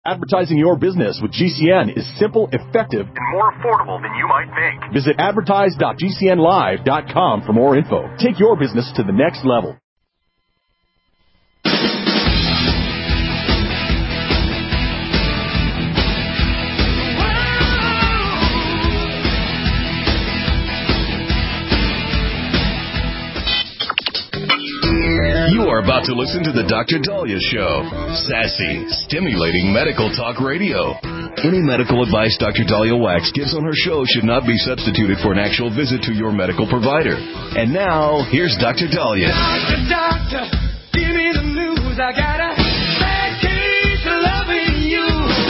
Advertising your business with GCN is simple, effective, and more affordable than you might think. Visit advertise.gcnlive.com for more info. Take your business to the next level. You are about to listen to the Dr. Dahlia Show. Sassy, stimulating medical talk radio. Any medical advice Dr. Dahlia Wax gives on her show should not be substituted for an actual visit to your medical provider. And now, here's Dr. Dahlia. Doctor, give me the news. I got a bad case of loving you.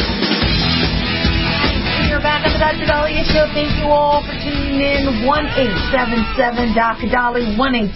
We're back on the Dr. Dahlia Show. Thank you all for tuning in. 1-877 Dr. Dahlia,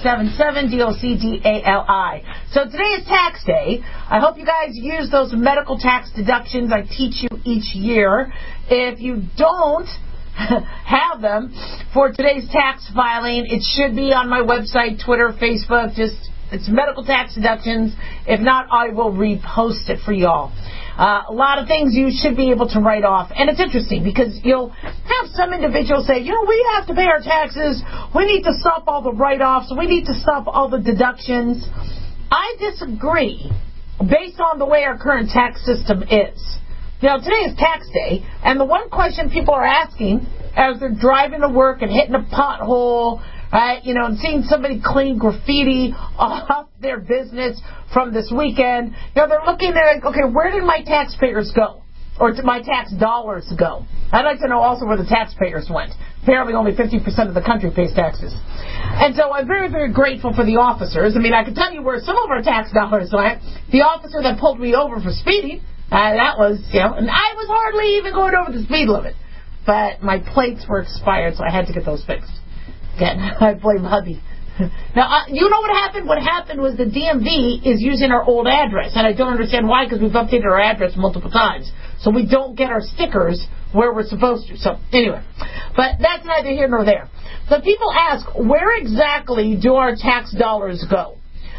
1-877-DOCDALI. So today is tax day. I hope you guys use those medical tax deductions I teach you each year. If you don't have them for today's tax filing, it should be on my website, Twitter, Facebook. It's medical tax deductions. If not, I will repost it for y'all. A lot of things you should be able to write off. And it's interesting because you'll have some individuals say, we have to pay our taxes. We need to stop all the write-offs. We need to stop all the deductions. I disagree based on the way our current tax system is. Today is tax day, and the one question people are asking as they're driving to work and hitting a pothole, right, and seeing somebody clean graffiti off their business from this weekend, they're looking at, okay, where did my taxpayers go? Or did my tax dollars go? I'd like to know also where the taxpayers went. Apparently only 50% of the country pays taxes. And so I'm very, very grateful for the officers. I can tell you where some of our tax dollars went. The officer that pulled me over for speeding, that was, and I was hardly even going over the speed limit. But my plates were expired, so I had to get those fixed. Again, I blame hubby. Now, you know what happened? What happened was the DMV is using our old address, and I don't understand why, because we've updated our address multiple times. So we don't get our stickers where we're supposed to. So, anyway. But that's neither here nor there. So people ask, where exactly do our tax dollars go?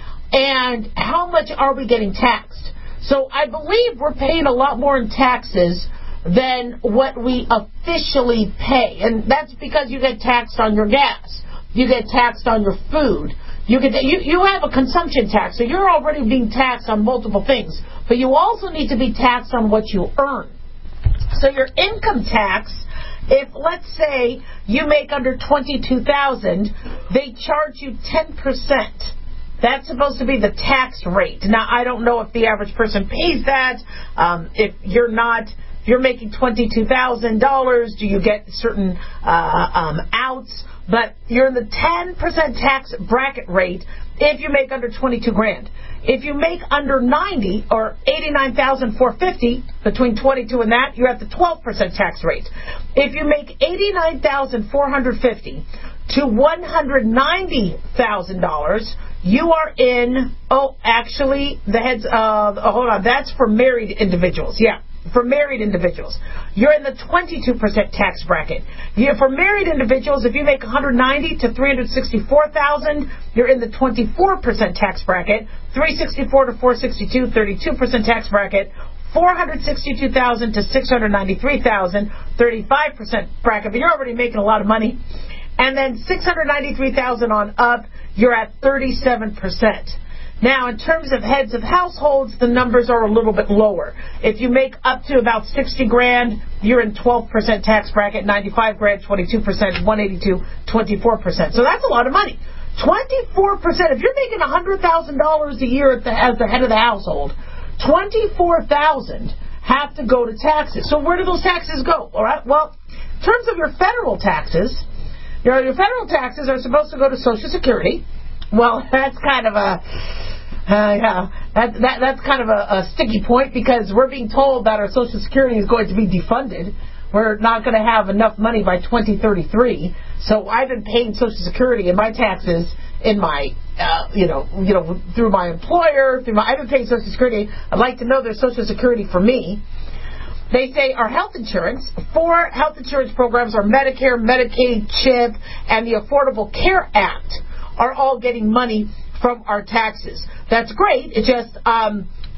And how much are we getting taxed? So I believe we're paying a lot more in taxes than what we officially pay. And that's because you get taxed on your gas. You get taxed on your food. You have a consumption tax, so you're already being taxed on multiple things. But you also need to be taxed on what you earn. So your income tax, if let's say you make under $22,000, they charge you 10%. That's supposed to be the tax rate. Now, I don't know if the average person pays that. If you're making $22,000, do you get certain outs? But you're in the 10% tax bracket rate if you make under $22,000. If you make under 90 or $89,450, between 22 and that, you're at the 12% tax rate. If you make $89,450 to $190,000, you are in, that's for married individuals. Yeah. For married individuals, you're in the 22% tax bracket. For married individuals, if you make $190,000 to $364,000, you're in the 24% tax bracket. $364,000 to $462,000, 32% tax bracket. $462,000 to $693,000, 35% bracket. But you're already making a lot of money. And then $693,000 on up, you're at 37%. Now, in terms of heads of households, the numbers are a little bit lower. If you make up to about $60,000, you're in 12% tax bracket. $95,000, 22%. $182,000, 24%. So that's a lot of money. 24%. If you're making $100,000 a year as the head of the household, $24,000 have to go to taxes. So where do those taxes go? All right. Well, in terms of your federal taxes, your federal taxes are supposed to go to Social Security. Well, that's kind of that's kind of a sticky point, because we're being told that our Social Security is going to be defunded. We're not going to have enough money by 2033. So I've been paying Social Security and my taxes in my, through my employer. I've been paying Social Security. I'd like to know there's Social Security for me. They say our health insurance, 4 health insurance programs are Medicare, Medicaid, CHIP, and the Affordable Care Act are all getting money from our taxes. That's great. It's just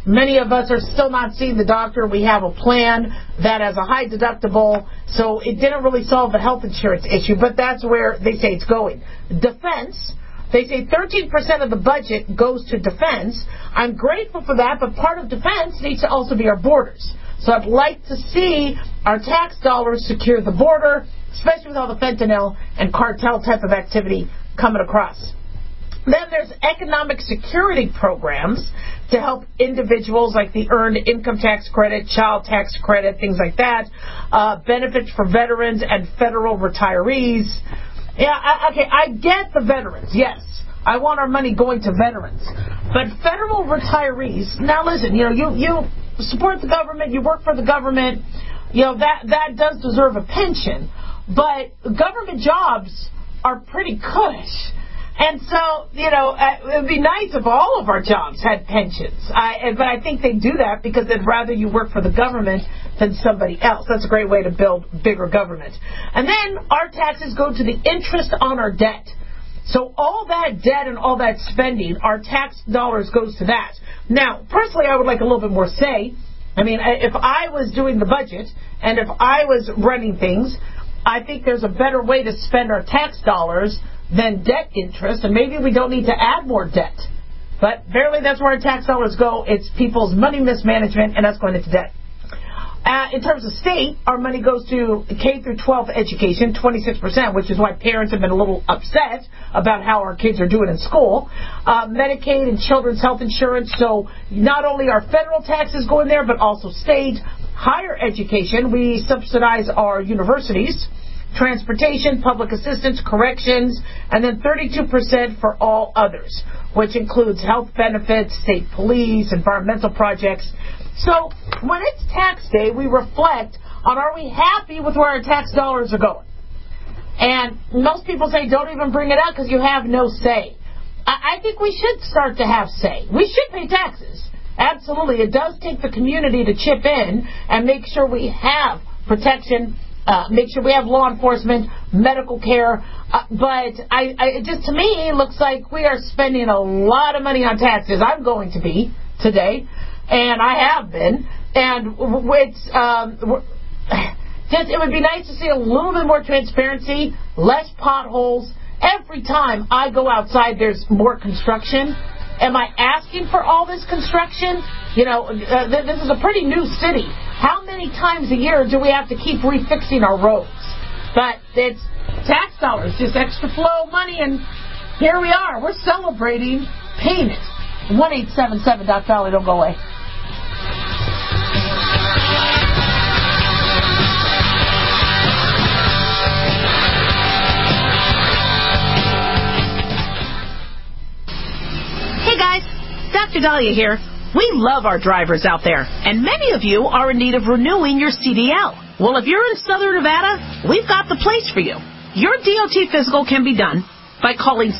Many of us are still not seeing the doctor. We have a plan that has a high deductible, so it didn't really solve the health insurance issue, but that's where they say it's going. Defense. They say 13% of the budget goes to defense. I'm grateful for that, but part of defense needs to also be our borders. So I'd like to see our tax dollars secure the border, especially with all the fentanyl and cartel type of activity coming across. Then there's economic security programs to help individuals, like the Earned Income Tax Credit, Child Tax Credit, things like that, benefits for veterans and federal retirees. Yeah, I get the veterans, yes. I want our money going to veterans. But federal retirees, now listen, you support the government, you work for the government, that does deserve a pension. But government jobs are pretty cush. And so, it would be nice if all of our jobs had pensions. But I think they do that because they'd rather you work for the government than somebody else. That's a great way to build bigger government. And then our taxes go to the interest on our debt. So all that debt and all that spending, our tax dollars goes to that. Now, personally, I would like a little bit more say. I mean, if I was doing the budget and if I was running things, I think there's a better way to spend our tax dollars than debt interest, and maybe we don't need to add more debt. But barely that's where our tax dollars go. It's people's money mismanagement, and that's going into debt. In terms of state, our money goes to K through 12 education, 26%, which is why parents have been a little upset about how our kids are doing in school. Medicaid and children's health insurance, so not only are federal taxes going there, but also state. Higher education, we subsidize our universities. Transportation, public assistance, corrections, and then 32% for all others, which includes health benefits, state police, environmental projects. So when it's tax day, we reflect on, are we happy with where our tax dollars are going? And most people say don't even bring it up because you have no say. I think we should start to have say. We should pay taxes. Absolutely. It does take the community to chip in and make sure we have protection, make sure we have law enforcement, medical care. But it just, to me, looks like we are spending a lot of money on taxes. I'm going to be today, and I have been. And it would be nice to see a little bit more transparency, less potholes. Every time I go outside, there's more construction. Am I asking for all this construction? This is a pretty new city. How many times a year do we have to keep refixing our roads? But it's tax dollars, just extra flow of money, and here we are. We're celebrating payment. 1-877-DOC-DOLLAR. Don't go away. Hey guys, Dr. Dahlia here. We love our drivers out there, and many of you are in need of renewing your CDL. Well, if you're in Southern Nevada, we've got the place for you. Your DOT physical can be done by calling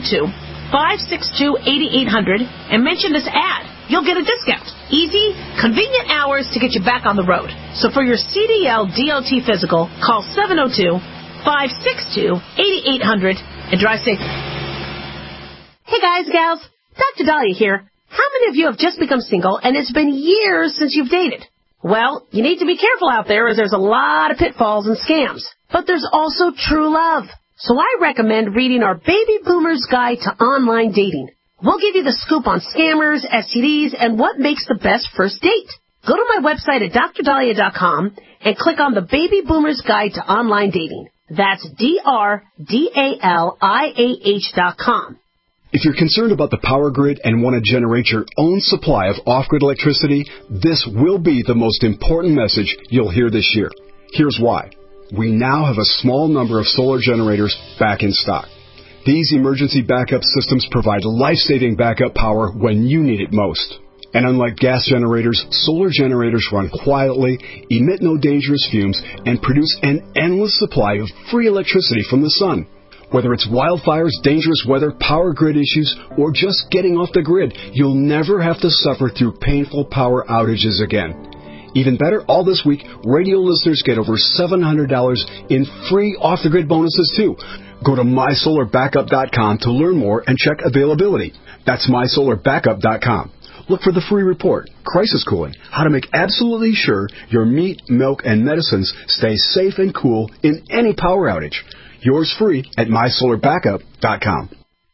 702-562-8800 and mention this ad. You'll get a discount. Easy, convenient hours to get you back on the road. So for your CDL DOT physical, call 702-562-8800 and drive safe. Hey guys, gals. Dr. Dahlia here. How many of you have just become single and it's been years since you've dated? Well, you need to be careful out there as there's a lot of pitfalls and scams. But there's also true love. So I recommend reading our Baby Boomer's Guide to Online Dating. We'll give you the scoop on scammers, STDs, and what makes the best first date. Go to my website at drdahlia.com and click on the Baby Boomer's Guide to Online Dating. That's DRDALIAH.com. If you're concerned about the power grid and want to generate your own supply of off-grid electricity, this will be the most important message you'll hear this year. Here's why. We now have a small number of solar generators back in stock. These emergency backup systems provide life-saving backup power when you need it most. And unlike gas generators, solar generators run quietly, emit no dangerous fumes, and produce an endless supply of free electricity from the sun. Whether it's wildfires, dangerous weather, power grid issues, or just getting off the grid, you'll never have to suffer through painful power outages again. Even better, all this week, radio listeners get over $700 in free off-the-grid bonuses, too. Go to mysolarbackup.com to learn more and check availability. That's mysolarbackup.com. look for the free report, Crisis Cooling, how to make absolutely sure your meat, milk, and medicines stay safe and cool in any power outage. Yours free at mysolarbackup.com.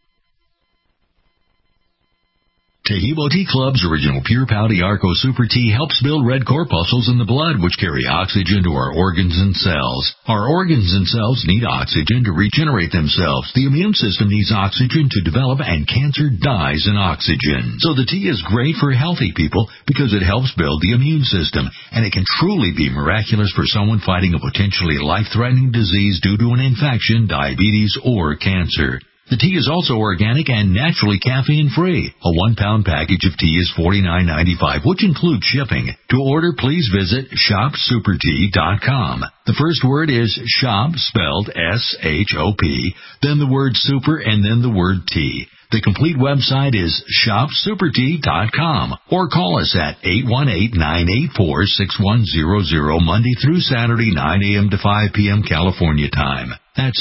Tehebo Tea Club's original Pure Pouty Arco Super Tea helps build red corpuscles in the blood, which carry oxygen to our organs and cells. Our organs and cells need oxygen to regenerate themselves. The immune system needs oxygen to develop, and cancer dies in oxygen. So the tea is great for healthy people because it helps build the immune system, and it can truly be miraculous for someone fighting a potentially life-threatening disease due to an infection, diabetes, or cancer. The tea is also organic and naturally caffeine-free. A 1-pound package of tea is $49.95, which includes shipping. To order, please visit shopsupertea.com. The first word is shop, spelled S-H-O-P, then the word super, and then the word tea. The complete website is shopsupertea.com, or call us at 818-984-6100 Monday through Saturday, 9 a.m. to 5 p.m. California time. That's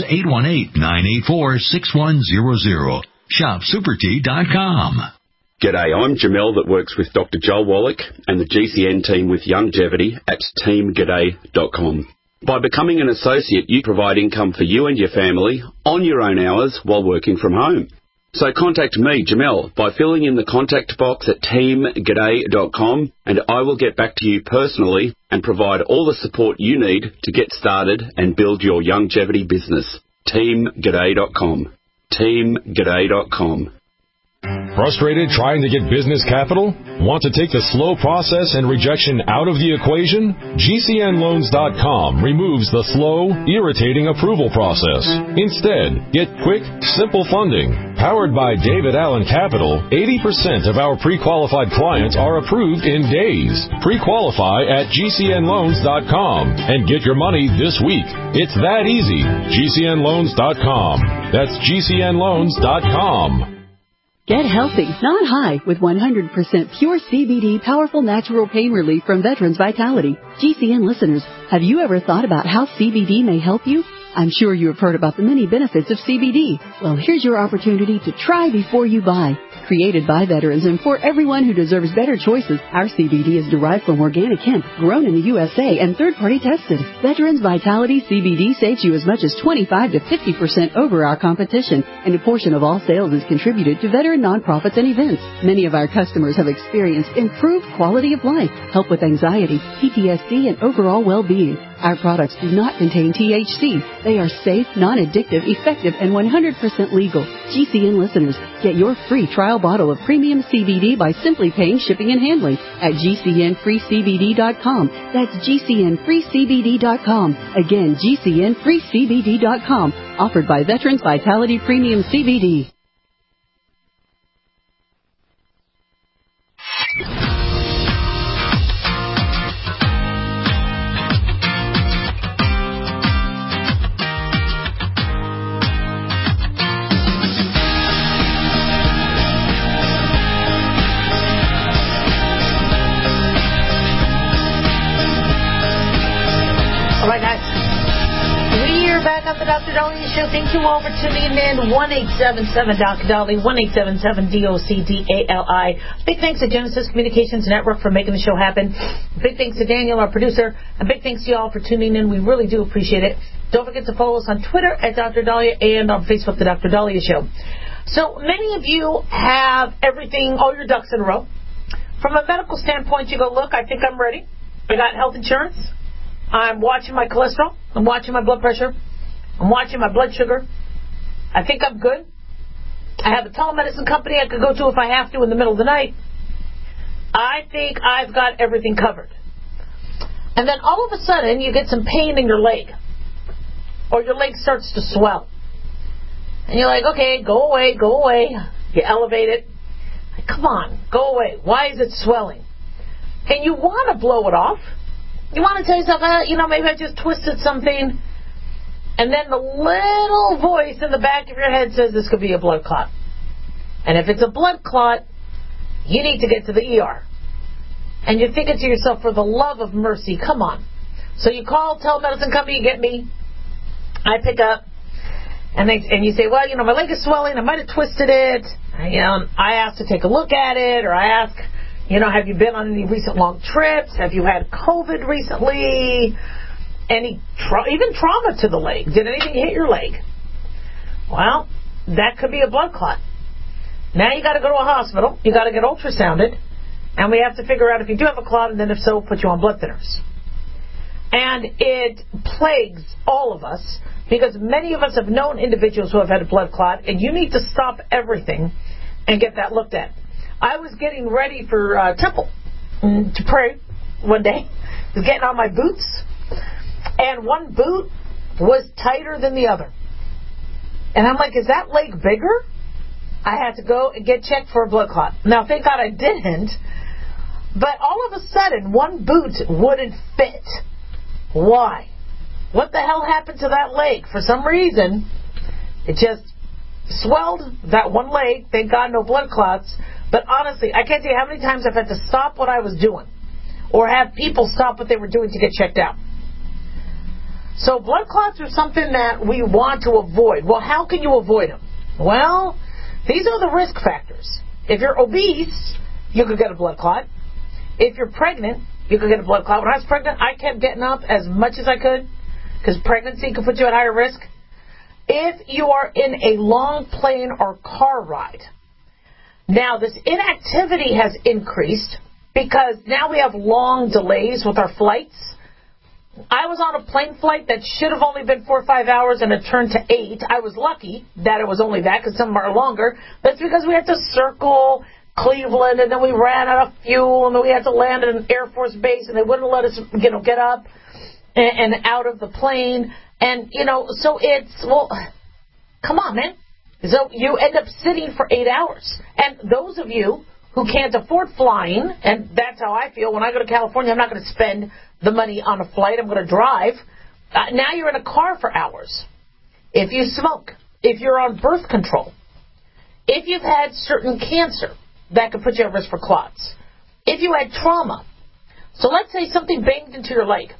818-984-6100. Shopsupertea.com. G'day, I'm Jamel that works with Dr. Joel Wallach and the GCN team with Longevity at teamg'day.com. By becoming an associate, you provide income for you and your family on your own hours while working from home. So contact me, Jamel, by filling in the contact box at teamg'day.com, and I will get back to you personally and provide all the support you need to get started and build your longevity business. teamg'day.com. teamg'day.com. Frustrated trying to get business capital? Want to take the slow process and rejection out of the equation? GCNloans.com removes the slow, irritating approval process. Instead, get quick, simple funding. Powered by David Allen Capital, 80% of our pre-qualified clients are approved in days. Pre-qualify at GCNloans.com and get your money this week. It's that easy. GCNloans.com. That's GCNloans.com. Get healthy, not high, with 100% pure CBD powerful natural pain relief from Veterans Vitality. GCN listeners, have you ever thought about how CBD may help you? I'm sure you have heard about the many benefits of CBD. Well, here's your opportunity to try before you buy. Created by veterans and for everyone who deserves better choices, our CBD is derived from organic hemp, grown in the USA, and third-party tested. Veterans Vitality CBD saves you as much as 25 to 50% over our competition, and a portion of all sales is contributed to veteran nonprofits and events. Many of our customers have experienced improved quality of life, help with anxiety, PTSD, and overall well-being. Our products do not contain THC. They are safe, non-addictive, effective, and 100% legal. GCN listeners, get your free trial bottle of premium CBD by simply paying shipping and handling at GCNFreeCBD.com. That's GCNFreeCBD.com. Again, GCNFreeCBD.com. Offered by Veterans Vitality Premium CBD. Dr. Dahlia Show. Thank you all for tuning in. 1-877 Dr. Dahlia, 1-877-DOCDALI. Big thanks to Genesis Communications Network for making the show happen. Big thanks to Daniel, our producer, and big thanks to you all for tuning in. We really do appreciate it. Don't forget to follow us on Twitter at Dr. Dahlia and on Facebook, The Dr. Dahlia Show. So many of you have everything, all your ducks in a row. From a medical standpoint, you go, look, I think I'm ready. I got health insurance. I'm watching my cholesterol. I'm watching my blood pressure. I'm watching my blood sugar. I think I'm good. I have a telemedicine company I could go to if I have to in the middle of the night. I think I've got everything covered. And then all of a sudden, you get some pain in your leg. Or your leg starts to swell. And you're like, okay, go away, go away. You elevate it. Like, come on, go away. Why is it swelling? And you want to blow it off. You want to tell yourself, maybe I just twisted something. And then the little voice in the back of your head says this could be a blood clot. And if it's a blood clot, you need to get to the ER. And you're thinking to yourself, for the love of mercy, come on. So you call telemedicine company, you get me. I pick up. And you say, well, my leg is swelling. I might have twisted it. I ask to take a look at it. Or I ask Have you been on any recent long trips? Have you had COVID recently? Any even trauma to the leg? Did anything hit your leg? Well, that could be a blood clot. Now you got to go to a hospital. You got to get ultrasounded, and we have to figure out if you do have a clot, and then if so, put you on blood thinners. And it plagues all of us because many of us have known individuals who have had a blood clot, and you need to stop everything and get that looked at. I was getting ready for temple to pray one day. I was getting on my boots, and one boot was tighter than the other. And I'm like, is that leg bigger? I had to go and get checked for a blood clot. Now, thank God I didn't. But all of a sudden, one boot wouldn't fit. Why? What the hell happened to that leg? For some reason, it just swelled that one leg. Thank God no blood clots. But honestly, I can't tell you how many times I've had to stop what I was doing or have people stop what they were doing to get checked out. So blood clots are something that we want to avoid. Well, how can you avoid them? Well, these are the risk factors. If you're obese, you could get a blood clot. If you're pregnant, you could get a blood clot. When I was pregnant, I kept getting up as much as I could because pregnancy could put you at higher risk. If you are in a long plane or car ride, now this inactivity has increased because now we have long delays with our flights. I was on a plane flight that should have only been 4 or 5 hours and it turned to 8. I was lucky that it was only that because some are longer. That's because we had to circle Cleveland, and then we ran out of fuel, and then we had to land at an Air Force base, and they wouldn't let us, get up and out of the plane. And, so it's, well, come on, man. So you end up sitting for 8 hours. And those of you who can't afford flying, and that's how I feel. When I go to California, I'm not going to spend the money on a flight. I'm going to drive. Now you're in a car for hours. If you smoke, if you're on birth control, if you've had certain cancer, that could put you at risk for clots. If you had trauma, so let's say something banged into your leg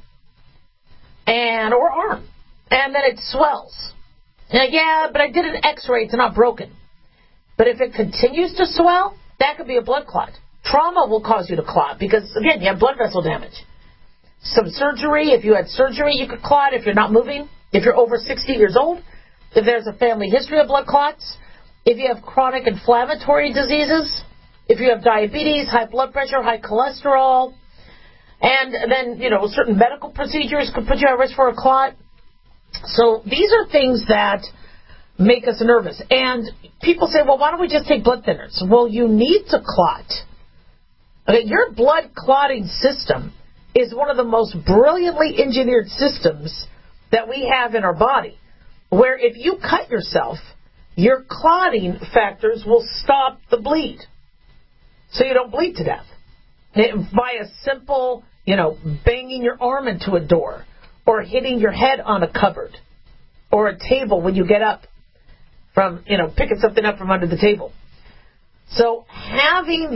or arm, and then it swells. Yeah, but I did an X-ray, it's not broken. But if it continues to swell, that could be a blood clot. Trauma will cause you to clot because, again, you have blood vessel damage. Some surgery, if you had surgery, you could clot if you're not moving. If you're over 60 years old, if there's a family history of blood clots, if you have chronic inflammatory diseases, if you have diabetes, high blood pressure, high cholesterol, and then, certain medical procedures could put you at risk for a clot. So these are things that make us nervous. And people say, well, why don't we just take blood thinners? Well, you need to clot. Okay, your blood clotting system is one of the most brilliantly engineered systems that we have in our body, where if you cut yourself, your clotting factors will stop the bleed. So you don't bleed to death. By a simple, banging your arm into a door or hitting your head on a cupboard or a table when you get up from, picking something up from under the table. So having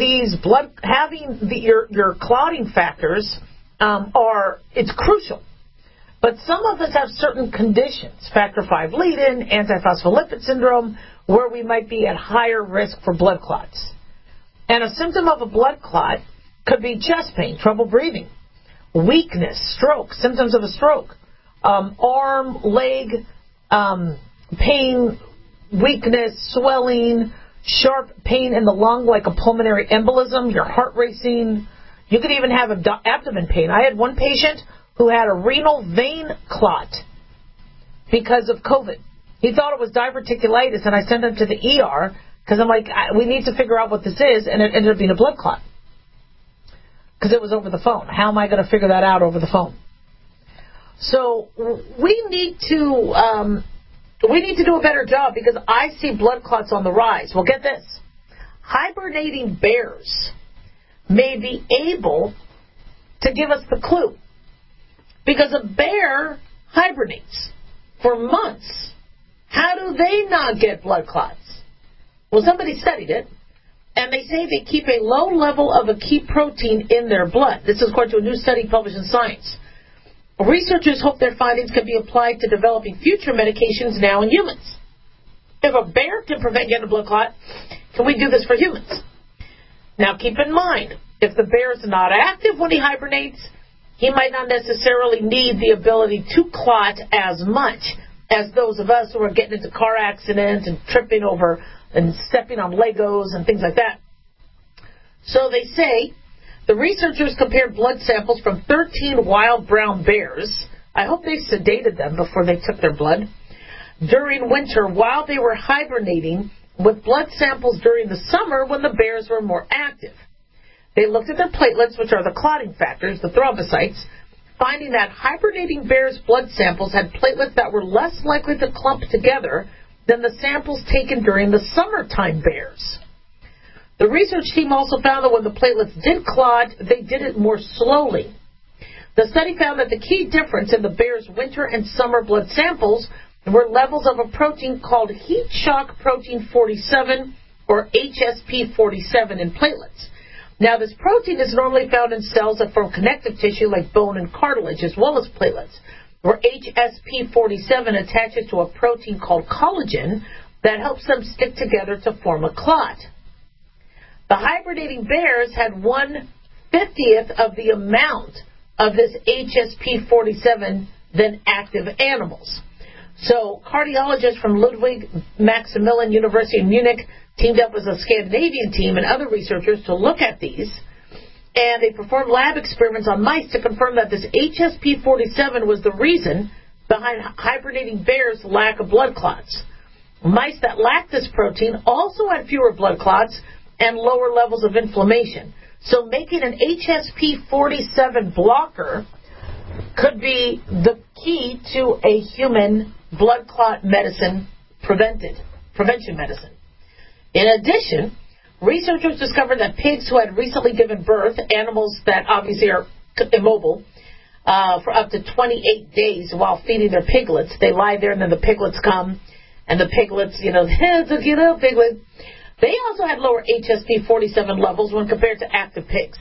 your clotting factors it's crucial. But some of us have certain conditions, factor V lead-in, antiphospholipid syndrome, where we might be at higher risk for blood clots. And a symptom of a blood clot could be chest pain, trouble breathing, weakness, stroke, symptoms of a stroke, arm, leg, pain, weakness, swelling, sharp pain in the lung like a pulmonary embolism, your heart racing. You could even have abdomen pain. I had one patient who had a renal vein clot because of COVID. He thought it was diverticulitis, and I sent him to the ER because I'm like, we need to figure out what this is, and it ended up being a blood clot because it was over the phone. How am I going to figure that out over the phone? So we need to do a better job because I see blood clots on the rise. Well, get this. Hibernating bears may be able to give us the clue because a bear hibernates for months. How do they not get blood clots? Well, somebody studied it, and they say they keep a low level of a key protein in their blood. This is according to a new study published in Science. Researchers hope their findings can be applied to developing future medications now in humans. If a bear can prevent getting a blood clot, can we do this for humans? Now, keep in mind, If the bear is not active when he hibernates, he might not necessarily need the ability to clot as much as those of us who are getting into car accidents and tripping over and stepping on Legos and things like that. So they say the researchers compared blood samples from 13 wild brown bears. I hope they sedated them before they took their blood during winter while they were hibernating with blood samples during the summer when the bears were more active. They looked at their platelets, which are the clotting factors, the thrombocytes, finding that hibernating bears' blood samples had platelets that were less likely to clump together than the samples taken during the summertime bears. The research team also found that when the platelets did clot, they did it more slowly. The study found that the key difference in the bears' winter and summer blood samples were levels of a protein called heat shock protein 47, or HSP47, in platelets. Now, this protein is normally found in cells that form connective tissue like bone and cartilage, as well as platelets, where HSP47 attaches to a protein called collagen that helps them stick together to form a clot. The hibernating bears had 1/50th of the amount of this HSP47 than active animals. So cardiologists from Ludwig Maximilian University in Munich teamed up with a Scandinavian team and other researchers to look at these, and they performed lab experiments on mice to confirm that this HSP47 was the reason behind hibernating bears' lack of blood clots. Mice that lacked this protein also had fewer blood clots and lower levels of inflammation. So making an HSP47 blocker could be the key to a human blood clot medicine prevention medicine. In addition, researchers discovered that pigs who had recently given birth, animals that obviously are immobile, for up to 28 days while feeding their piglets, they lie there and then the piglets come, and the piglets, it's a cute little piglet. They also had lower HSP47 levels when compared to active pigs.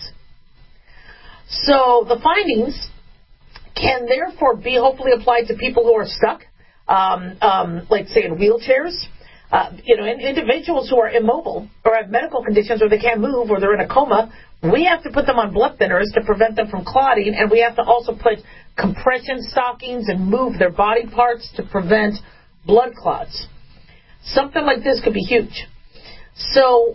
So the findings can therefore be hopefully applied to people who are stuck, like say in wheelchairs, individuals who are immobile or have medical conditions or they can't move or they're in a coma. We have to put them on blood thinners to prevent them from clotting, and we have to also put compression stockings and move their body parts to prevent blood clots. Something like this could be huge. So,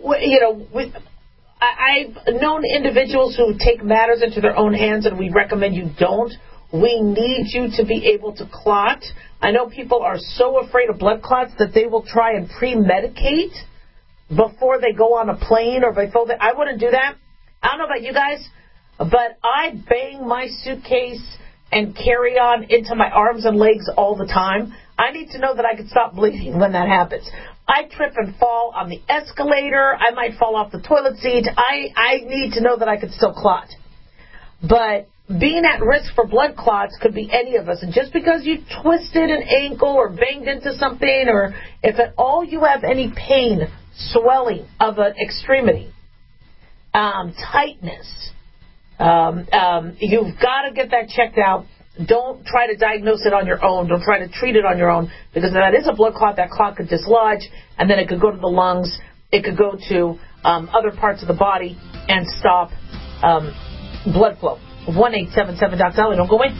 I've known individuals who take matters into their own hands, and we recommend you don't. We need you to be able to clot. I know people are so afraid of blood clots that they will try and pre-medicate before they go on a plane or before they... I wouldn't do that. I don't know about you guys, but I bang my suitcase and carry on into my arms and legs all the time. I need to know that I can stop bleeding when that happens. I trip and fall on the escalator. I might fall off the toilet seat. I need to know that I can still clot. But being at risk for blood clots could be any of us. And just because you twisted an ankle or banged into something, or if at all you have any pain, swelling of an extremity, tightness, you've got to get that checked out. Don't try to diagnose it on your own. Don't try to treat it on your own, because if that is a blood clot, that clot could dislodge, and then it could go to the lungs. It could go to other parts of the body and stop blood flow. 1-877-DOC-DOLLY. Don't go away.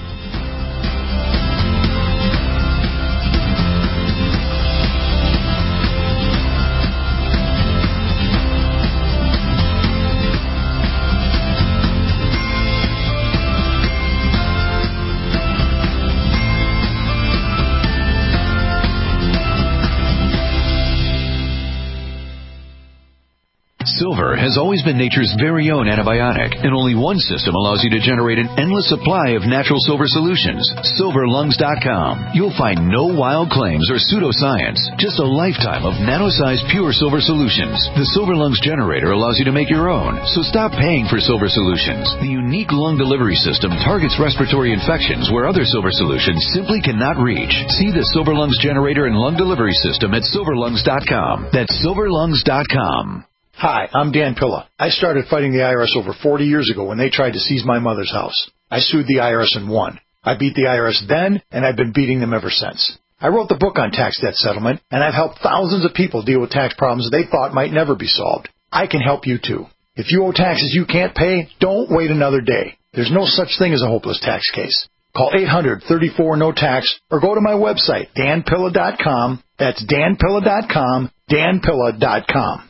Silver has always been nature's very own antibiotic, and only one system allows you to generate an endless supply of natural silver solutions. SilverLungs.com. You'll find no wild claims or pseudoscience, just a lifetime of nano-sized pure silver solutions. The Silver Lungs generator allows you to make your own, so stop paying for silver solutions. The unique lung delivery system targets respiratory infections where other silver solutions simply cannot reach. See the Silver Lungs generator and lung delivery system at SilverLungs.com. That's SilverLungs.com. Hi, I'm Dan Pilla. I started fighting the IRS over 40 years ago when they tried to seize my mother's house. I sued the IRS and won. I beat the IRS then, and I've been beating them ever since. I wrote the book on tax debt settlement, and I've helped thousands of people deal with tax problems they thought might never be solved. I can help you too. If you owe taxes you can't pay, don't wait another day. There's no such thing as a hopeless tax case. Call 800-34-NO-TAX or go to my website, danpilla.com. That's danpilla.com, danpilla.com.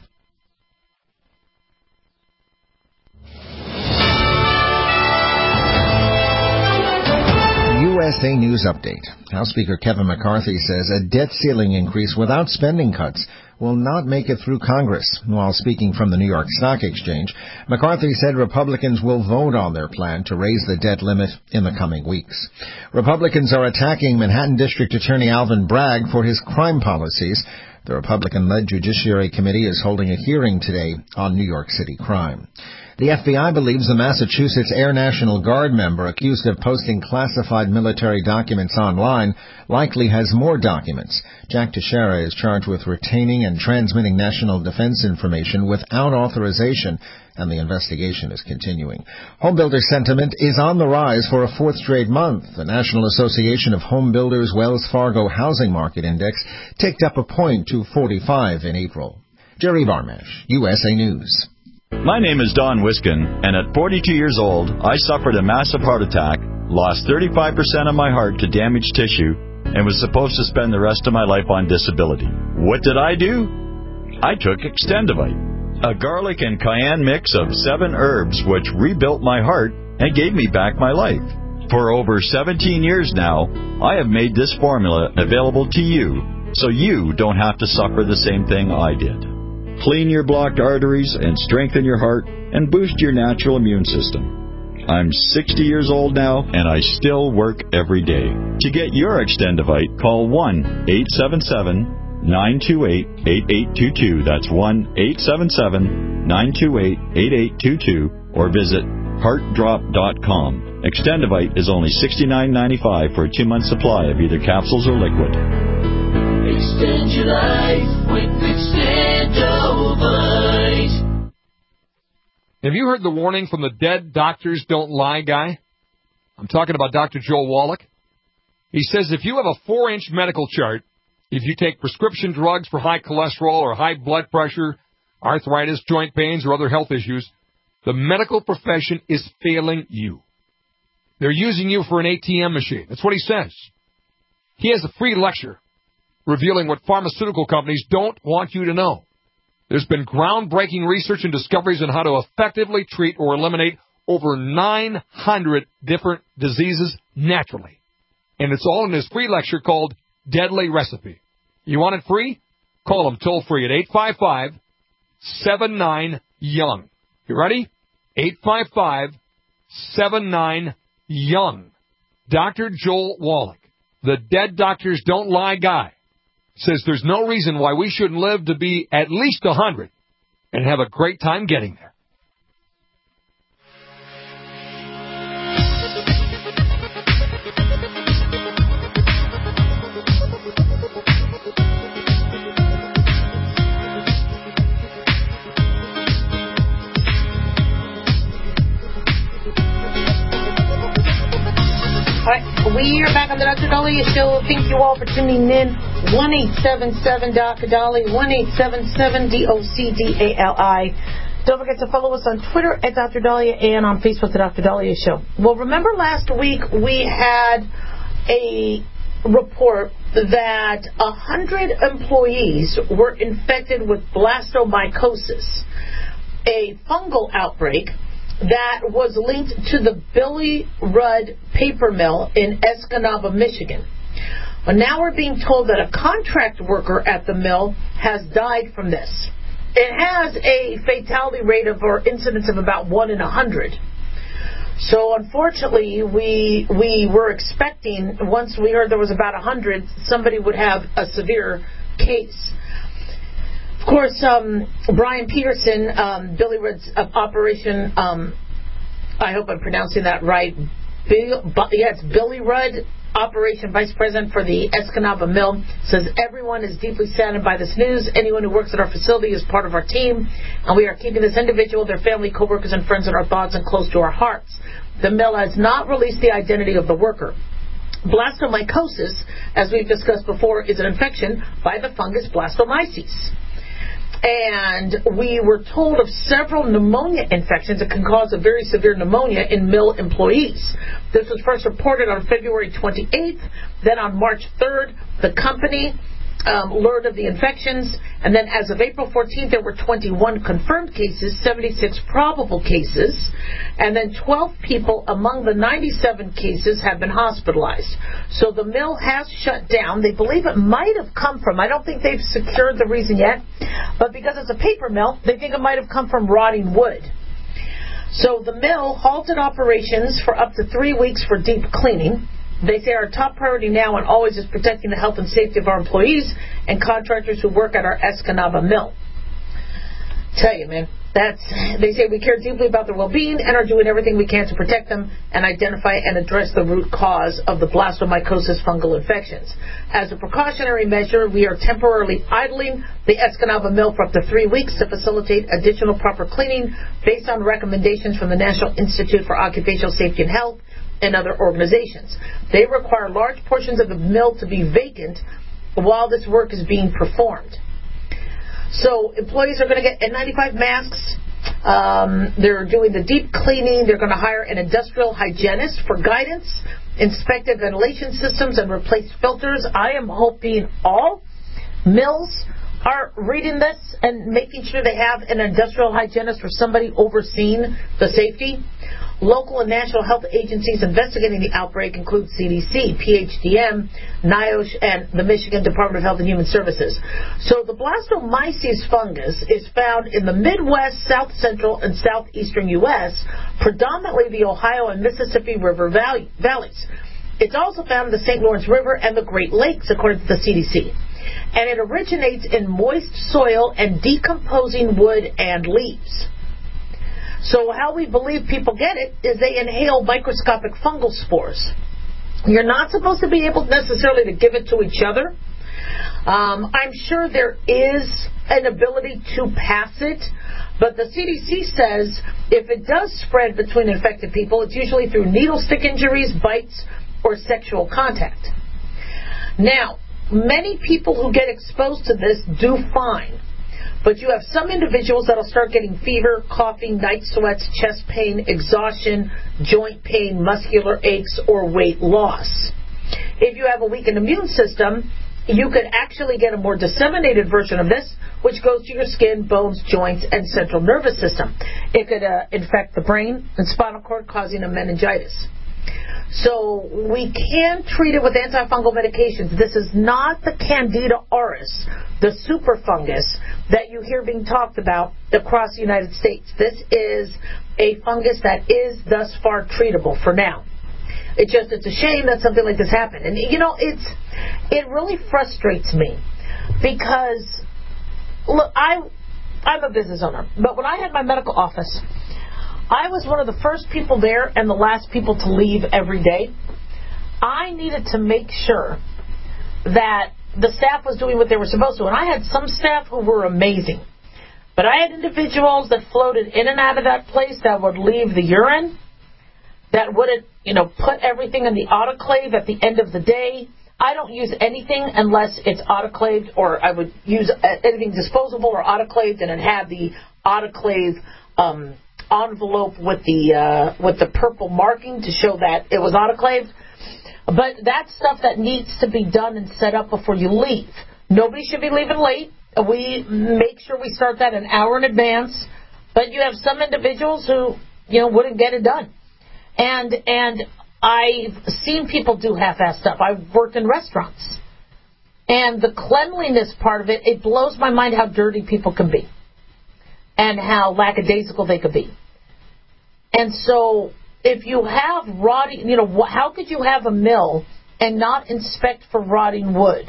USA News Update. House Speaker Kevin McCarthy says a debt ceiling increase without spending cuts will not make it through Congress. While speaking from the New York Stock Exchange, McCarthy said Republicans will vote on their plan to raise the debt limit in the coming weeks. Republicans are attacking Manhattan District Attorney Alvin Bragg for his crime policies. The Republican-led Judiciary Committee is holding a hearing today on New York City crime. The FBI believes the Massachusetts Air National Guard member accused of posting classified military documents online likely has more documents. Jack Teixeira is charged with retaining and transmitting national defense information without authorization, and the investigation is continuing. Homebuilder sentiment is on the rise for a fourth straight month. The National Association of Home Builders Wells Fargo Housing Market Index ticked up a point to 45 in April. Jerry Barmash, USA News. My name is Don Wiskin, and at 42 years old, I suffered a massive heart attack, lost 35% of my heart to damaged tissue, and was supposed to spend the rest of my life on disability. What did I do? I took Extendivite, a garlic and cayenne mix of 7 herbs which rebuilt my heart and gave me back my life. For over 17 years now, I have made this formula available to you, so you don't have to suffer the same thing I did. Clean your blocked arteries and strengthen your heart and boost your natural immune system. I'm 60 years old now, and I still work every day. To get your Extendivite, call 1-877-928-8822. That's 1-877-928-8822, or visit heartdrop.com. Extendivite is only $69.95 for a 2-month supply of either capsules or liquid. Extend your life with Extendovite. Have you heard the warning from the dead doctors don't lie guy? I'm talking about Dr. Joel Wallach. He says if you have a 4-inch medical chart, if you take prescription drugs for high cholesterol or high blood pressure, arthritis, joint pains, or other health issues, the medical profession is failing you. They're using you for an ATM machine. That's what he says. He has a free lecture revealing what pharmaceutical companies don't want you to know. There's been groundbreaking research and discoveries on how to effectively treat or eliminate over 900 different diseases naturally. And it's all in his free lecture called Deadly Recipe. You want it free? Call him toll-free at 855-79-YOUNG. You ready? 855-79-YOUNG. Dr. Joel Wallach, the Dead Doctors Don't Lie guy, says there's no reason why we shouldn't live to be at least 100 and have a great time getting there. All right, we are back on the Dr. Dahlia Show. Thank you all for tuning in. 1-877-Dr. 1-877-DOCDALI. Don't forget to follow us on Twitter at Dr. Dahlia and on Facebook, The Dr. Dahlia Show. Well, remember last week we had a report that 100 employees were infected with blastomycosis, a fungal outbreak that was linked to the Billy Rudd paper mill in Escanaba, Michigan. Well, now we're being told that a contract worker at the mill has died from this. It has a fatality rate of or incidence of about 1 in 100. So unfortunately, we were expecting, once we heard there was about 100, somebody would have a severe case. Of course, Brian Peterson, Billy Rudd's operation, I hope I'm pronouncing that right. It's Billy Rudd, Operation Vice President for the Escanaba Mill, says everyone is deeply saddened by this news. Anyone who works at our facility is part of our team, and we are keeping this individual, their family, coworkers, and friends in our thoughts and close to our hearts. The mill has not released the identity of the worker. Blastomycosis, as we've discussed before, is an infection by the fungus Blastomyces. And we were told of several pneumonia infections that can cause a very severe pneumonia in mill employees. This was first reported on February 28th. Then on March 3rd, the company learned of the infections. And then as of April 14th, there were 21 confirmed cases, 76 probable cases. And then 12 people among the 97 cases have been hospitalized. So the mill has shut down. They believe it might have come from, I don't think they've secured the reason yet, but because it's a paper mill, they think it might have come from rotting wood. So the mill halted operations for up to 3 weeks for deep cleaning. They say our top priority now and always is protecting the health and safety of our employees and contractors who work at our Escanaba mill. Tell you, man, they say we care deeply about their well-being and are doing everything we can to protect them and identify and address the root cause of the blastomycosis fungal infections. As a precautionary measure, we are temporarily idling the Escanaba mill for up to 3 weeks to facilitate additional proper cleaning based on recommendations from the National Institute for Occupational Safety and Health and other organizations. They require large portions of the mill to be vacant while this work is being performed. So employees are going to get N95 masks. They're doing the deep cleaning. They're going to hire an industrial hygienist for guidance, inspected ventilation systems, and replace filters. I am hoping all mills are reading this and making sure they have an industrial hygienist or somebody overseeing the safety. Local and national health agencies investigating the outbreak include CDC, PHDM, NIOSH, and the Michigan Department of Health and Human Services. So the blastomyces fungus is found in the Midwest, South Central, and Southeastern U.S., predominantly the Ohio and Mississippi River valleys. It's also found in the St. Lawrence River and the Great Lakes, according to the CDC. And it originates in moist soil and decomposing wood and leaves. So how we believe people get it is they inhale microscopic fungal spores. You're not supposed to be able necessarily to give it to each other. I'm sure there is an ability to pass it, but the CDC says if it does spread between infected people, it's usually through needle stick injuries, bites, or sexual contact. Now, many people who get exposed to this do fine. But you have some individuals that will start getting fever, coughing, night sweats, chest pain, exhaustion, joint pain, muscular aches, or weight loss. If you have a weakened immune system, you could actually get a more disseminated version of this, which goes to your skin, bones, joints, and central nervous system. It could infect the brain and spinal cord, causing a meningitis. So we can treat it with antifungal medications. This is not the Candida auris, the super fungus that you hear being talked about across the United States. This is a fungus that is thus far treatable for now. It's a shame that something like this happened. And, you know, it really frustrates me because, look, I'm a business owner, but when I had my medical office, I was one of the first people there and the last people to leave every day. I needed to make sure that the staff was doing what they were supposed to. And I had some staff who were amazing. But I had individuals that floated in and out of that place that would leave the urine, that wouldn't, put everything in the autoclave at the end of the day. I don't use anything unless it's autoclaved, or I would use anything disposable or autoclaved, and it had the autoclave envelope with the purple marking to show that it was autoclaved. But that's stuff that needs to be done and set up before you leave. Nobody should be leaving late. We make sure we start that an hour in advance. But you have some individuals who, wouldn't get it done. And I've seen people do half-assed stuff. I've worked in restaurants. And the cleanliness part of it blows my mind how dirty people can be. And how lackadaisical they could be. And so, if you have rotting, how could you have a mill and not inspect for rotting wood?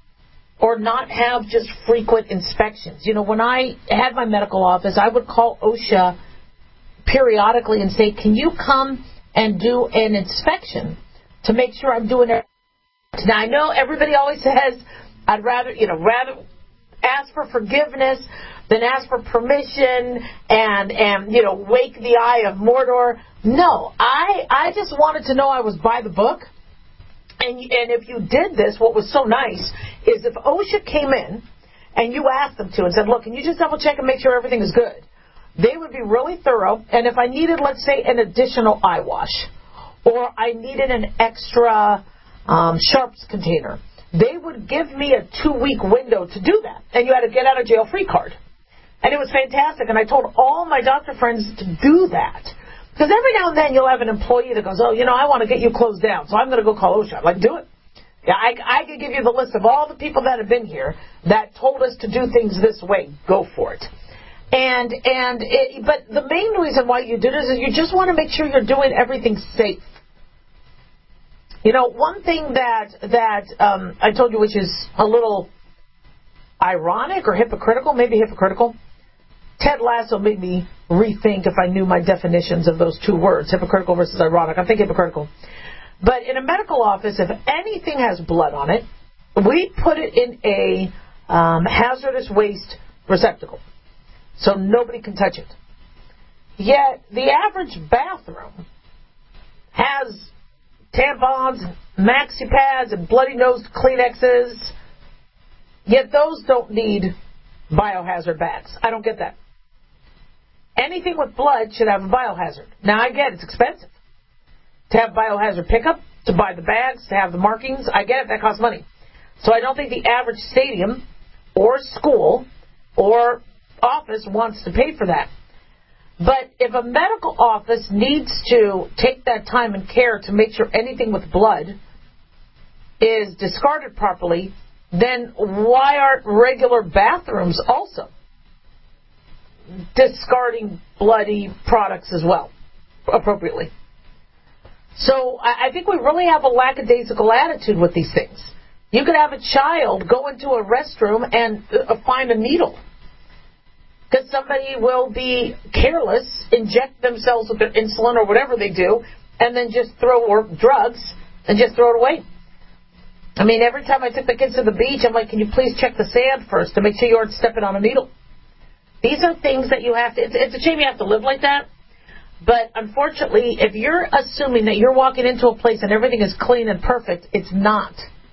Or not have just frequent inspections? When I had my medical office, I would call OSHA periodically and say, can you come and do an inspection to make sure I'm doing it? Now, I know everybody always says, I'd rather ask for forgiveness than ask for permission and wake the eye of Mordor. No, I just wanted to know I was by the book. And if you did this, what was so nice is if OSHA came in and you asked them to and said, look, can you just double check and make sure everything is good? They would be really thorough, and if I needed, let's say, an additional eye wash, or I needed an extra sharps container, they would give me a 2-week window to do that, and you had a get-out-of-jail-free card. And it was fantastic, and I told all my doctor friends to do that. Because every now and then you'll have an employee that goes, oh, I want to get you closed down, so I'm going to go call OSHA. I'm like, do it. Yeah, I could give you the list of all the people that have been here that told us to do things this way. Go for it. But the main reason why you do this is you just want to make sure you're doing everything safe. One thing that I told you, which is a little ironic or hypocritical, maybe hypocritical. Ted Lasso made me rethink if I knew my definitions of those two words, hypocritical versus ironic. I think hypocritical. But in a medical office, if anything has blood on it, we put it in a hazardous waste receptacle, so nobody can touch it. Yet the average bathroom has tampons, maxi pads, and bloody-nosed Kleenexes, yet those don't need biohazard bags. I don't get that. Anything with blood should have a biohazard. Now, I get it's expensive to have biohazard pickup, to buy the bags, to have the markings. I get it, that costs money. So I don't think the average stadium or school or office wants to pay for that. But if a medical office needs to take that time and care to make sure anything with blood is discarded properly, then why aren't regular bathrooms also discarding bloody products as well, appropriately? So I think we really have a lackadaisical attitude with these things. You could have a child go into a restroom and find a needle, because somebody will be careless, inject themselves with their insulin or whatever they do, and then just or drugs, and just throw it away. I mean, every time I took the kids to the beach, I'm like, can you please check the sand first to make sure you aren't stepping on a needle? These are things that you have to, it's a shame you have to live like that. But unfortunately, if you're assuming that you're walking into a place and everything is clean and perfect, it's not.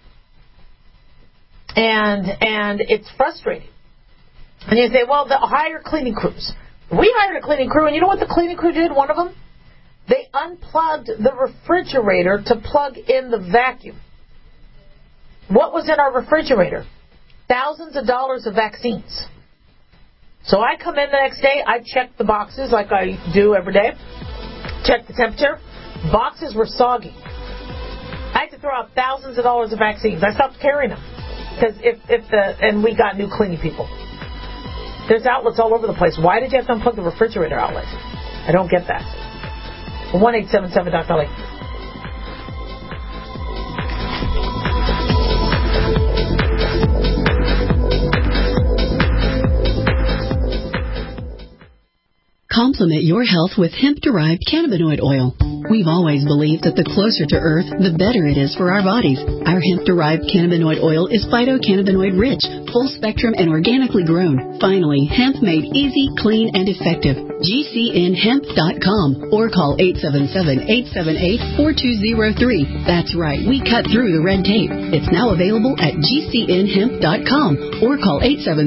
And it's frustrating. And you say, well, they'll hire cleaning crews. We hired a cleaning crew, and you know what the cleaning crew did, one of them? They unplugged the refrigerator to plug in the vacuum. What was in our refrigerator? Thousands of dollars of vaccines. So I come in the next day, I check the boxes like I do every day, check the temperature. Boxes were soggy. I had to throw out thousands of dollars of vaccines. I stopped carrying them because and we got new cleaning people. There's outlets all over the place. Why did you have to unplug the refrigerator outlet? I don't get that. 1-877-Dr. Complement your health with hemp-derived cannabinoid oil. We've always believed that the closer to Earth, the better it is for our bodies. Our hemp-derived cannabinoid oil is phytocannabinoid-rich, full-spectrum, and organically grown. Finally, hemp made easy, clean, and effective. GCNhemp.com or call 877-878-4203. That's right, we cut through the red tape. It's now available at GCNhemp.com or call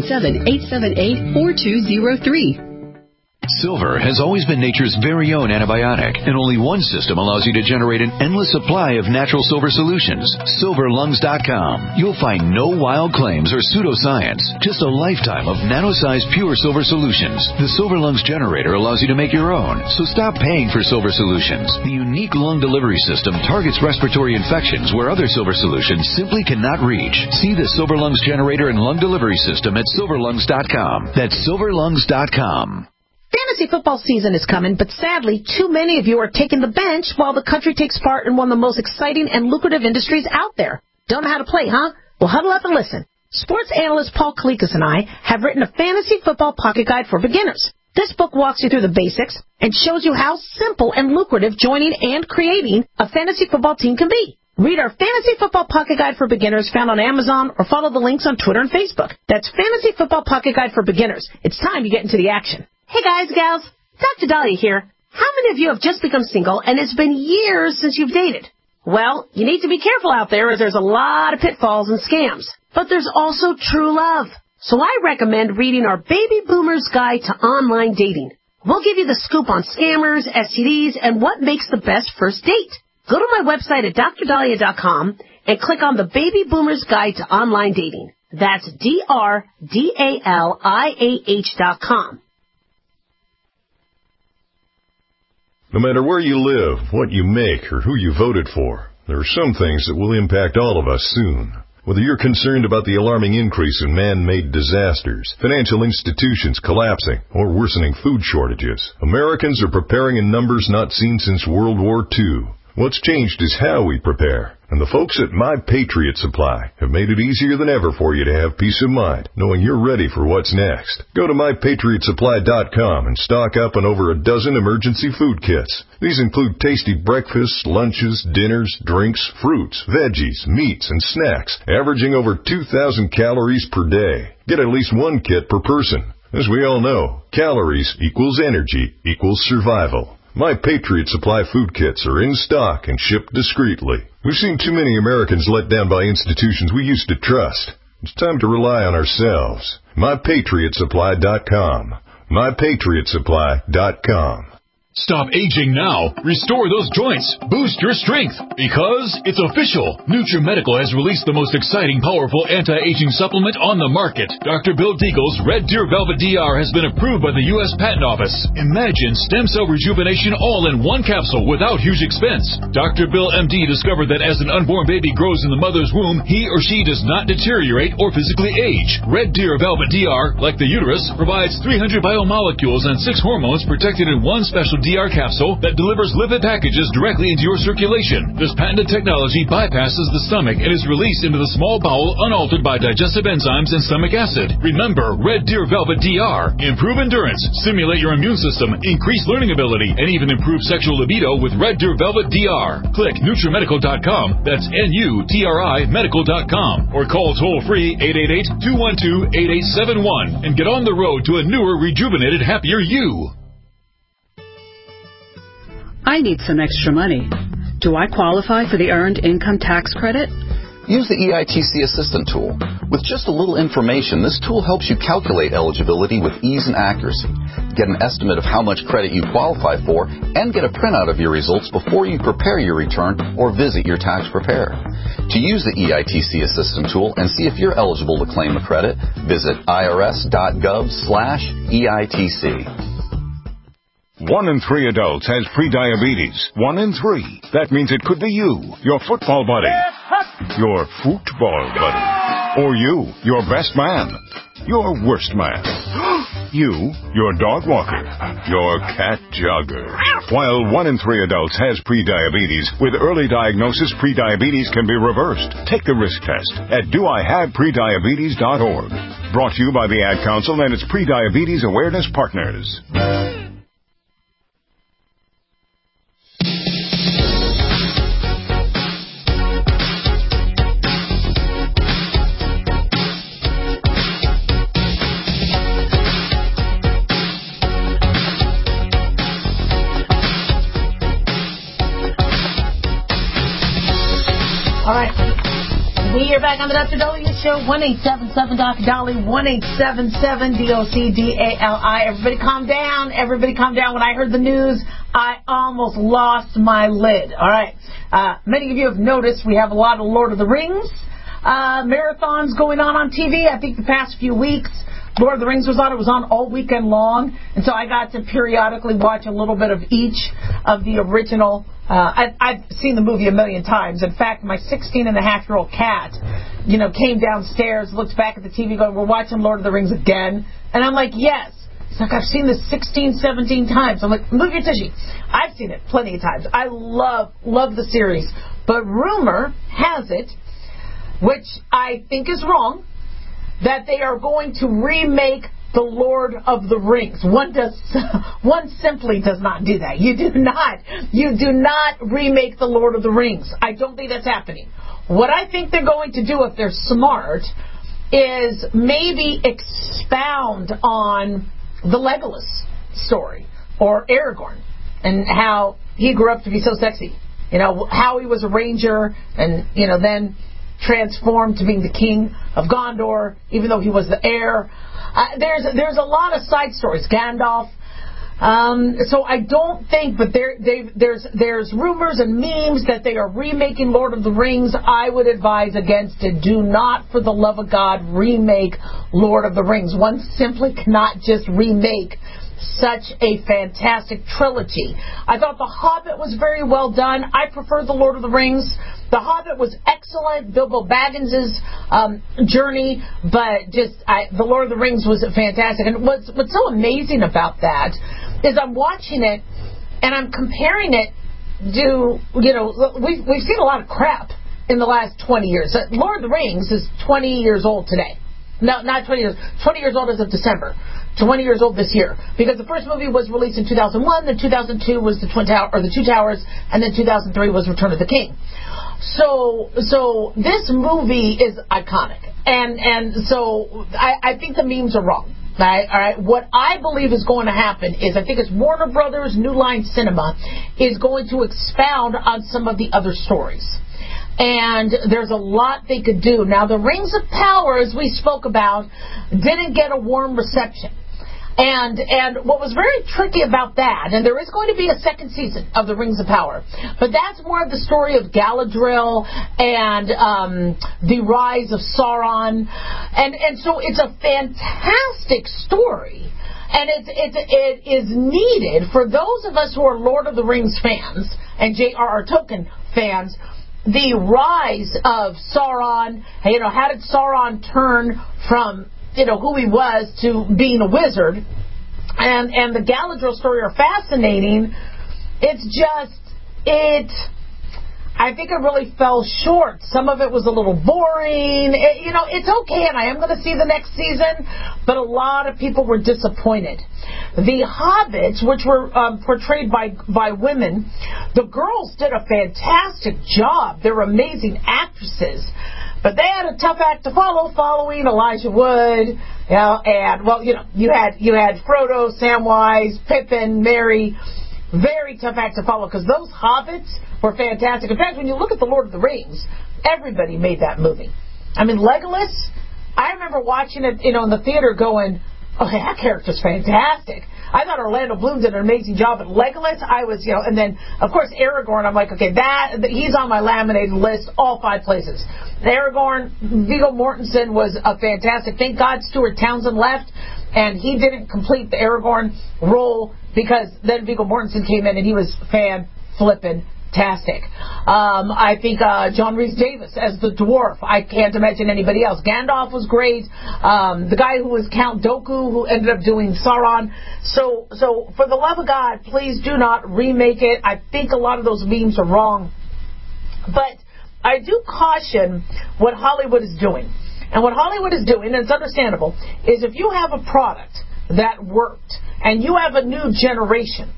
877-878-4203. Silver has always been nature's very own antibiotic, and only one system allows you to generate an endless supply of natural silver solutions. SilverLungs.com. You'll find no wild claims or pseudoscience, just a lifetime of nano-sized pure silver solutions. The Silver Lungs generator allows you to make your own, so stop paying for silver solutions. The unique lung delivery system targets respiratory infections where other silver solutions simply cannot reach. See the Silver Lungs generator and lung delivery system at SilverLungs.com. That's SilverLungs.com. Fantasy football season is coming, but sadly, too many of you are taking the bench while the country takes part in one of the most exciting and lucrative industries out there. Don't know how to play, huh? Well, huddle up and listen. Sports analyst Paul Kalikas and I have written a fantasy football pocket guide for beginners. This book walks you through the basics and shows you how simple and lucrative joining and creating a fantasy football team can be. Read our Fantasy Football Pocket Guide for Beginners found on Amazon or follow the links on Twitter and Facebook. That's Fantasy Football Pocket Guide for Beginners. It's time to get into the action. Hey guys, gals, Dr. Dahlia here. How many of you have just become single and it's been years since you've dated? Well, you need to be careful out there as there's a lot of pitfalls and scams. But there's also true love. So I recommend reading our Baby Boomer's Guide to Online Dating. We'll give you the scoop on scammers, STDs, and what makes the best first date. Go to my website at drdahlia.com and click on the Baby Boomer's Guide to Online Dating. That's DRDALIAH.com. No matter where you live, what you make, or who you voted for, there are some things that will impact all of us soon. Whether you're concerned about the alarming increase in man-made disasters, financial institutions collapsing, or worsening food shortages, Americans are preparing in numbers not seen since World War II. What's changed is how we prepare. And the folks at My Patriot Supply have made it easier than ever for you to have peace of mind, knowing you're ready for what's next. Go to MyPatriotSupply.com and stock up on over a dozen emergency food kits. These include tasty breakfasts, lunches, dinners, drinks, fruits, veggies, meats, and snacks, averaging over 2,000 calories per day. Get at least one kit per person. As we all know, calories equals energy equals survival. My Patriot Supply food kits are in stock and shipped discreetly. We've seen too many Americans let down by institutions we used to trust. It's time to rely on ourselves. MyPatriotSupply.com. MyPatriotSupply.com. Stop aging now. Restore those joints. Boost your strength. Because it's official. NutriMedical has released the most exciting, powerful anti-aging supplement on the market. Dr. Bill Deagle's Red Deer Velvet DR has been approved by the U.S. Patent Office. Imagine stem cell rejuvenation all in one capsule without huge expense. Dr. Bill MD discovered that as an unborn baby grows in the mother's womb, he or she does not deteriorate or physically age. Red Deer Velvet DR, like the uterus, provides 300 biomolecules and 6 hormones protected in one special DR capsule that delivers lipid packages directly into your circulation. This patented technology bypasses the stomach and is released into the small bowel unaltered by digestive enzymes and stomach acid. Remember, Red Deer Velvet DR. Improve endurance, stimulate your immune system, increase learning ability, and even improve sexual libido with Red Deer Velvet DR. Click NutriMedical.com, that's NUTRI Medical.com, or call toll-free 888-212-8871 and get on the road to a newer, rejuvenated, happier you. I need some extra money. Do I qualify for the Earned Income Tax Credit? Use the EITC Assistant tool. With just a little information, this tool helps you calculate eligibility with ease and accuracy. Get an estimate of how much credit you qualify for and get a printout of your results before you prepare your return or visit your tax preparer. To use the EITC Assistant tool and see if you're eligible to claim a credit, visit irs.gov/EITC. 1 in 3 adults has prediabetes. 1 in 3. That means it could be you, your football buddy, your football buddy, or you, your best man, your worst man, you, your dog walker, your cat jogger. While 1 in 3 adults has prediabetes, with early diagnosis, prediabetes can be reversed. Take the risk test at doihaveprediabetes.org. Brought to you by the Ad Council and its Prediabetes Awareness Partners. All right. We are back on the Dr. Dahlia Show. 1-877-Dr. 1-877-DOCDALI. Everybody calm down. Everybody calm down. When I heard the news, I almost lost my lid. All right. Many of you have noticed we have a lot of Lord of the Rings marathons going on TV. I think the past few weeks, Lord of the Rings was on. It was on all weekend long. And so I got to periodically watch a little bit of each of the original. I've seen the movie a million times. In fact, my 16-and-a-half-year-old cat, came downstairs, looked back at the TV going, we're watching Lord of the Rings again. And I'm like, yes. He's like, I've seen this 16, 17 times. I'm like, move your tushy. I've seen it plenty of times. I love the series. But rumor has it, which I think is wrong, that they are going to remake The Lord of the Rings. One simply does not do that. You do not remake The Lord of the Rings. I don't think that's happening. What I think they're going to do, if they're smart, is maybe expound on the Legolas story, or Aragorn, and how he grew up to be so sexy. How he was a ranger, and then transformed to being the king of Gondor, even though he was the heir. There's a lot of side stories. Gandalf. So I don't think, but there's rumors and memes that they are remaking Lord of the Rings. I would advise against it. Do not, for the love of God, remake Lord of the Rings. One simply cannot just remake such a fantastic trilogy. I thought The Hobbit was very well done. I prefer The Lord of the Rings. The Hobbit was excellent. Bilbo Baggins' journey, but The Lord of the Rings was fantastic. And what's so amazing about that is I'm watching it and I'm comparing it to, we've seen a lot of crap in the last 20 years. Lord of the Rings is 20 years old today. No, not 20 years. 20 years old as of December. 20 years old this year. Because the first movie was released in 2001, then 2002 was the Two Towers, and then 2003 was Return of the King. So this movie is iconic. And so I think the memes are wrong. All right. What I believe is going to happen is I think it's Warner Brothers, New Line Cinema is going to expound on some of the other stories. And there's a lot they could do. Now, the Rings of Power, as we spoke about, didn't get a warm reception. And what was very tricky about that, and there is going to be a second season of the Rings of Power, but that's more of the story of Galadriel and the rise of Sauron. And so it's a fantastic story. And it is needed for those of us who are Lord of the Rings fans and J.R.R. Tolkien fans. The rise of Sauron, how did Sauron turn from, who he was to being a wizard, and the Galadriel story are fascinating. I think it really fell short. Some of it was a little boring. It's okay, and I am going to see the next season, but a lot of people were disappointed. The Hobbits, which were portrayed by women, the girls did a fantastic job. They're amazing actresses. But they had a tough act to follow, following Elijah Wood, you had Frodo, Samwise, Pippin, Merry. Very tough act to follow because those hobbits were fantastic. In fact, when you look at The Lord of the Rings, everybody made that movie. I mean, Legolas, I remember watching it, in the theater going, oh, that character's fantastic. I thought Orlando Bloom did an amazing job. But Legolas, I was, and then, of course, Aragorn, I'm like, okay, he's on my laminated list, all 5 places. Aragorn, Viggo Mortensen was a fantastic. Thank God Stuart Townsend left, and he didn't complete the Aragorn role because then Viggo Mortensen came in and he was fan-flippin'-tastic. I think John Rhys-Davies as the dwarf. I can't imagine anybody else. Gandalf was great. The guy who was Count Dooku, who ended up doing Sauron. So for the love of God, please do not remake it. I think a lot of those memes are wrong. But I do caution what Hollywood is doing. And what Hollywood is doing, and it's understandable, is if you have a product that worked and you have a new generation,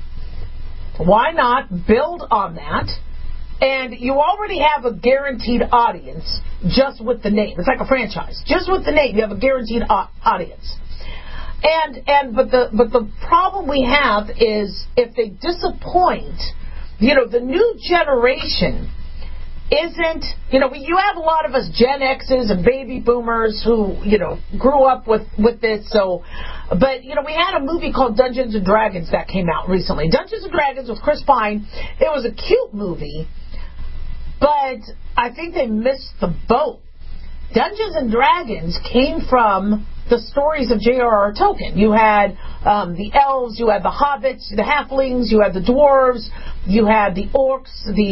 why not build on that? And you already have a guaranteed audience just with the name. It's like a franchise. Just with the name, you have a guaranteed audience. But the problem we have is if they disappoint, the new generation isn't, you have a lot of us Gen X's and baby boomers who, grew up with this. But we had a movie called Dungeons and Dragons that came out recently. Dungeons and Dragons with Chris Pine. It was a cute movie, but I think they missed the boat. Dungeons and Dragons came from the stories of J.R.R. Tolkien. You had the elves, you had the hobbits, the halflings, you had the dwarves, you had the orcs,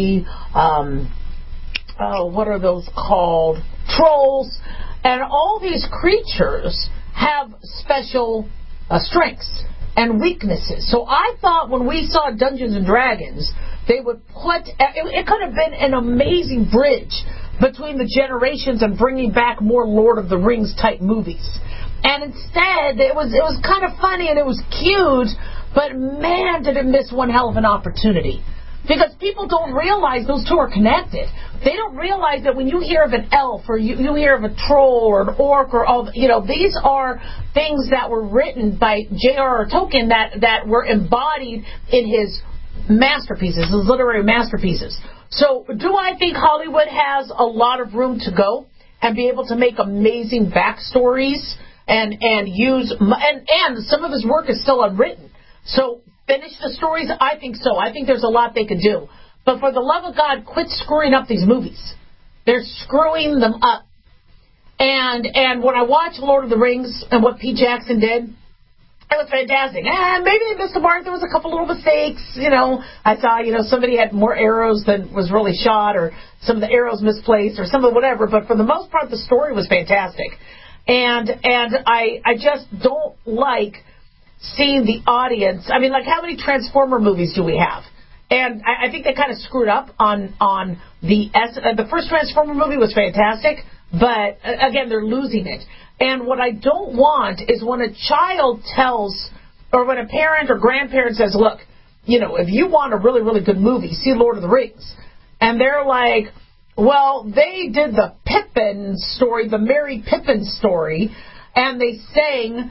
what are those called? Trolls. And all these creatures have special strengths and weaknesses. So I thought when we saw Dungeons and Dragons, they would put, it could have been an amazing bridge between the generations and bringing back more Lord of the Rings type movies. And instead, it was kind of funny and it was cute, but man, did it miss one hell of an opportunity. Because people don't realize those two are connected. They don't realize that when you hear of an elf or you hear of a troll or an orc or all, these are things that were written by J.R.R. Tolkien that were embodied in his masterpieces, his literary masterpieces. So do I think Hollywood has a lot of room to go and be able to make amazing backstories and use, and some of his work is still unwritten. So finish the stories? I think so. I think there's a lot they could do. But for the love of God, quit screwing up these movies. They're screwing them up. And when I watch Lord of the Rings and what Pete Jackson did, it was fantastic. And maybe they missed the mark. There was a couple little mistakes. I saw, somebody had more arrows than was really shot, or some of the arrows misplaced, or some of whatever. But for the most part, the story was fantastic. And I just don't like seeing the audience. I mean, like, how many Transformer movies do we have? And I think they kind of screwed up on the first Transformer movie was fantastic, but again, they're losing it. And what I don't want is when a child tells, or when a parent or grandparent says, look, if you want a really, really good movie, see Lord of the Rings. And they're like, well, they did the Pippin story, the Merry Pippin story, and they sang,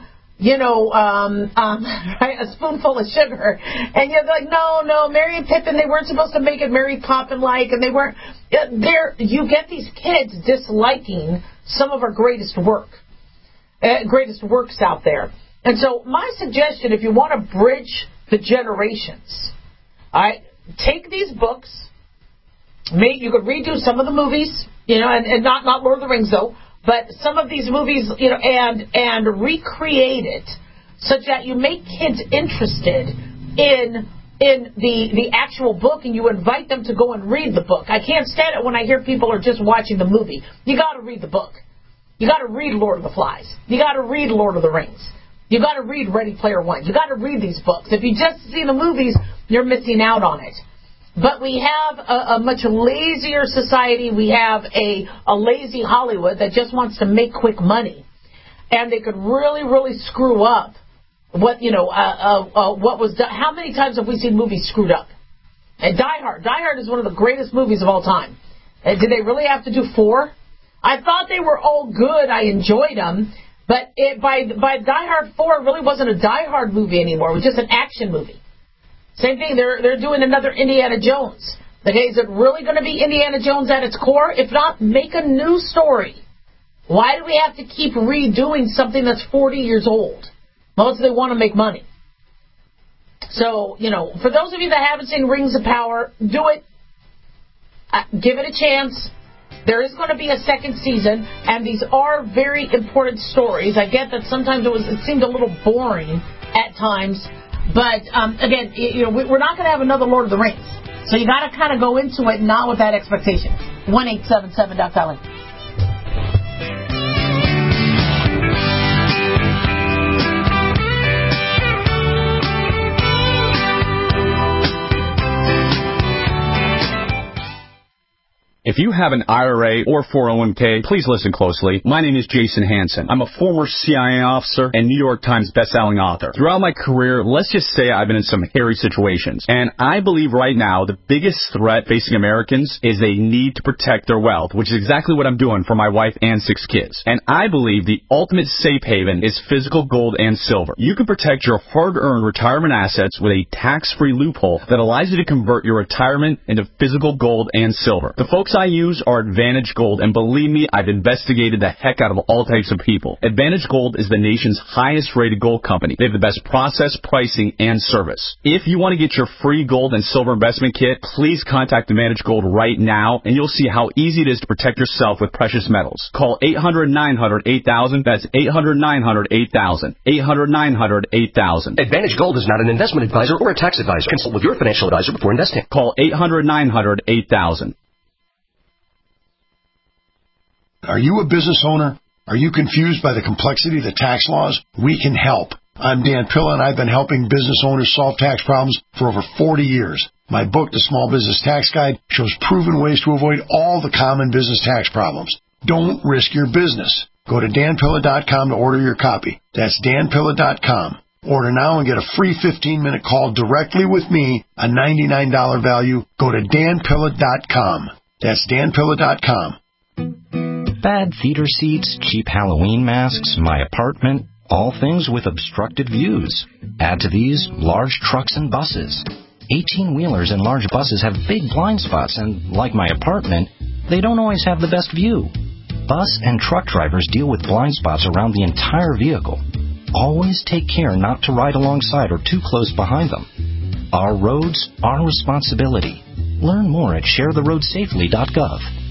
right, a spoonful of sugar. And you're like, no, Merry and Pippin, they weren't supposed to make it Mary Poppin-like, and they weren't. You get these kids disliking some of our greatest works out there. And so my suggestion, if you want to bridge the generations, take these books, you could redo some of the movies, and not Lord of the Rings, though, but some of these movies, and recreate it such that you make kids interested in the actual book, and you invite them to go and read the book. I can't stand it when I hear people are just watching the movie. You got to read the book. You got to read Lord of the Flies. You got to read Lord of the Rings. You got to read Ready Player One. You got to read these books. If you just see the movies, you're missing out on it. But we have a much lazier society. We have a lazy Hollywood that just wants to make quick money, and they could really, really screw up what was done. How many times have we seen movies screwed up? And Die Hard is one of the greatest movies of all time. Did they really have to do 4? I thought they were all good. I enjoyed them, but by Die Hard 4, it really wasn't a Die Hard movie anymore. It was just an action movie. Same thing, they're doing another Indiana Jones. Okay, is it really going to be Indiana Jones at its core? If not, make a new story. Why do we have to keep redoing something that's 40 years old? Most of them want to make money. So, for those of you that haven't seen Rings of Power, do it. Give it a chance. There is going to be a second season, and these are very important stories. I get that sometimes it seemed a little boring at times. But, again, we're not going to have another Lord of the Rings. So you got to kind of go into it not with that expectation. 1-877-Doc-Dolly. If you have an IRA or 401k, please listen closely. My name is Jason Hansen. I'm a former CIA officer and New York Times bestselling author. Throughout my career, let's just say I've been in some hairy situations. And I believe right now the biggest threat facing Americans is a need to protect their wealth, which is exactly what I'm doing for my wife and 6 kids. And I believe the ultimate safe haven is physical gold and silver. You can protect your hard-earned retirement assets with a tax-free loophole that allows you to convert your retirement into physical gold and silver. The folks I use are Advantage Gold, and believe me, I've investigated the heck out of all types of people. Advantage Gold is the nation's highest rated gold company. They have the best process, pricing, and service. If you want to get your free gold and silver investment kit, please contact Advantage Gold right now, and you'll see how easy it is to protect yourself with precious metals. Call 800-900-8000. That's 800-900-8000. 800-900-8000. Advantage Gold is not an investment advisor or a tax advisor. Consult with your financial advisor before investing. Call 800-900-8000. Are you a business owner? Are you confused by the complexity of the tax laws? We can help. I'm Dan Pilla, and I've been helping business owners solve tax problems for over 40 years. My book, The Small Business Tax Guide, shows proven ways to avoid all the common business tax problems. Don't risk your business. Go to danpilla.com to order your copy. That's danpilla.com. Order now and get a free 15-minute call directly with me, a $99 value. Go to danpilla.com. That's danpilla.com. Bad theater seats, cheap Halloween masks, my apartment, all things with obstructed views. Add to these large trucks and buses. 18-wheelers and large buses have big blind spots, and like my apartment, they don't always have the best view. Bus and truck drivers deal with blind spots around the entire vehicle. Always take care not to ride alongside or too close behind them. Our roads, our responsibility. Learn more at sharetheroadsafely.gov.